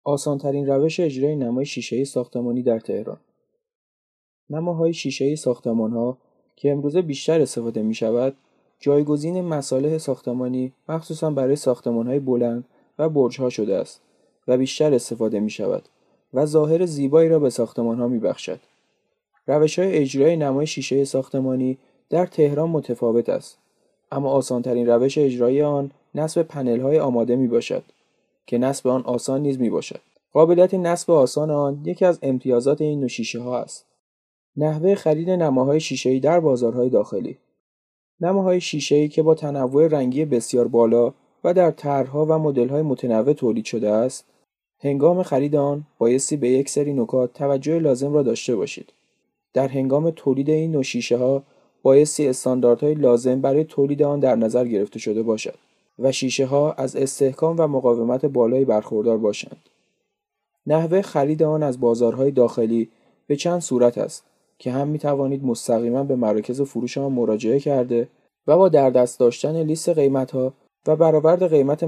آسان‌ترین روش اجرای نمای شیشه‌ای ساختمانی در تهران. نماهای شیشه‌ای ساختمان‌ها که امروزه بیشتر استفاده می‌شود، جایگزین مصالح ساختمانی مخصوصاً برای ساختمان‌های بلند و برج‌ها شده است و بیشتر استفاده می‌شود و ظاهر زیبایی را به ساختمان‌ها می‌بخشد. روش‌های اجرای نمای شیشه‌ای ساختمانی در تهران متفاوت است، اما آسان‌ترین روش اجرای آن نصب پنل‌های آماده میباشد که نصب آن آسان نیز میباشد. قابلیت نصب آسان آن یکی از امتیازات این نوع شیشه‌ها است. نحوه خرید نماهای شیشه‌ای در بازارهای داخلی. نماهای شیشه‌ای که با تنوع رنگی بسیار بالا و در طرح‌ها و مدل‌های متنوع تولید شده است، هنگام خرید آن بایستی به یک سری نکات توجه لازم را داشته باشید. در هنگام تولید این نوع شیشه‌ها بایستی استانداردهای لازم برای تولید آن در نظر گرفته شده باشد و شیشه‌ها از استحکام و مقاومت بالایی برخوردار باشند. نحوه خرید آن از بازارهای داخلی به چند صورت است که هم می‌توانید مستقیما به مراکز فروش آن مراجعه کرده و با در دست داشتن لیست قیمت‌ها و برآورد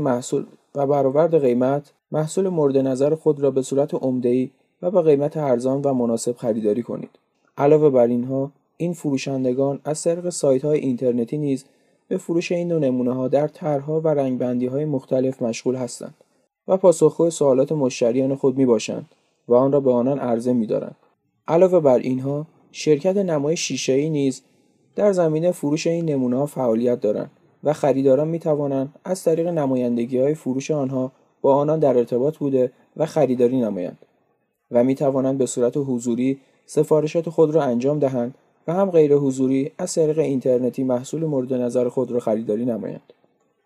قیمت محصول مورد نظر خود را به صورت عمده‌ای و با قیمت ارزان و مناسب خریداری کنید. علاوه بر اینها، این فروشندگان از طریق سایت‌های اینترنتی نیز به فروش این نوع نمونه‌ها در طرح‌ها و رنگبندی‌های مختلف مشغول هستند و پاسخگوی سوالات مشتریان خود میباشند و آن را به آنان عرضه می‌دارند. علاوه بر اینها، شرکت نمای شیشه‌ای نیز در زمینه فروش این نمونه‌ها فعالیت دارند و خریداران می‌توانند از طریق نمایندگی‌های فروش آنها با آنان در ارتباط بوده و خریداری نمایند و می‌توانند به صورت حضوری سفارشات خود را انجام دهند و هم غیر حضوری از طریق اینترنتی محصول مورد نظر خود را خریداری نمایند.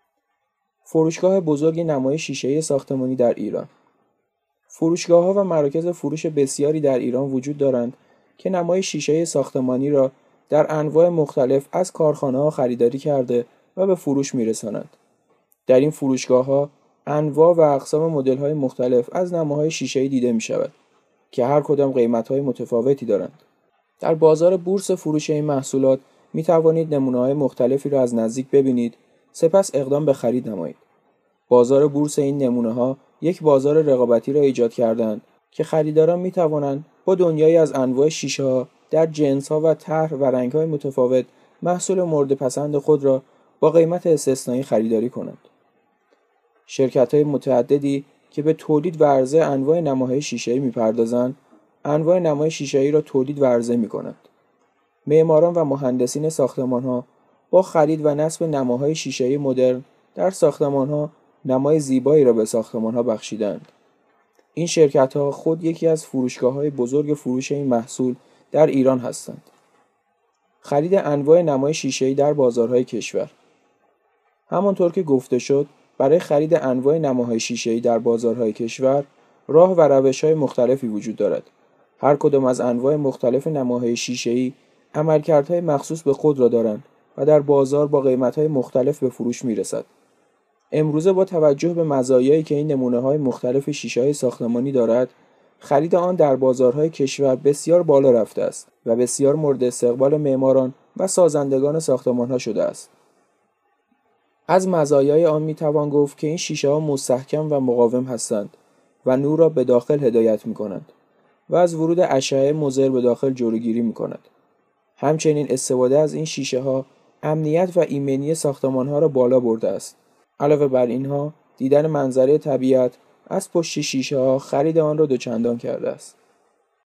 فروشگاه بزرگ نمای شیشه‌ای ساختمانی در ایران. فروشگاه‌ها و مراکز فروش بسیاری در ایران وجود دارند که نمای شیشه‌ای ساختمانی را در انواع مختلف از کارخانه‌ها خریداری کرده و به فروش می‌رسانند. در این فروشگاه‌ها انواع و اقسام مدل‌های مختلف از نماهای شیشه‌ای دیده می‌شود که هر کدام قیمت‌های متفاوتی دارند. در بازار بورس فروش این محصولات می‌توانید نمونه‌های مختلفی را از نزدیک ببینید، سپس اقدام به خرید نمایید. بازار بورس این نمونه‌ها یک بازار رقابتی را ایجاد کردند که خریداران می‌توانند با دنیایی از انواع شیشه‌ها در جنس‌ها و طرح و رنگ‌های متفاوت محصول مورد پسند خود را با قیمت استثنایی خریداری کنند. شرکت‌های متعددی که به تولید و عرضه انواع نماهای شیشه‌ای می‌پردازند، انواع نمای شیشه‌ای را تولید و عرضه می‌کنند. معماران و مهندسین ساختمان‌ها با خرید و نصب نماهای شیشه‌ای مدرن در ساختمان‌ها نمای زیبایی را به ساختمان‌ها بخشیدند. این شرکت‌ها خود یکی از فروشگاه‌های بزرگ فروش این محصول در ایران هستند. خرید انواع نمای شیشه‌ای در بازارهای کشور. همانطور که گفته شد، برای خرید انواع نماهای شیشه‌ای در بازارهای کشور، راه و روش‌های مختلفی وجود دارد. هر کدام از انواع مختلف نماهای شیشه‌ای عملکردهای مخصوص به خود را دارند و در بازار با قیمت‌های مختلف به فروش می‌رسد. امروزه با توجه به مزایایی که این نمونه‌های مختلف شیشه‌های ساختمانی دارد، خرید آن در بازارهای کشور بسیار بالا رفته است و بسیار مورد استقبال معماران و سازندگان ساختمان‌ها شده است. از مزایای آن می‌توان گفت که این شیشه‌ها مستحکم و مقاوم هستند و نور را به داخل هدایت می‌کنند و از ورود اشعه مضر به داخل جلوگیری می‌کند. همچنین استفاده از این شیشه‌ها امنیت و ایمنی ساختمان‌ها را بالا برده است. علاوه بر اینها، دیدن منظره طبیعت از پشت شیشه‌ها خرید آن را دوچندان کرده است.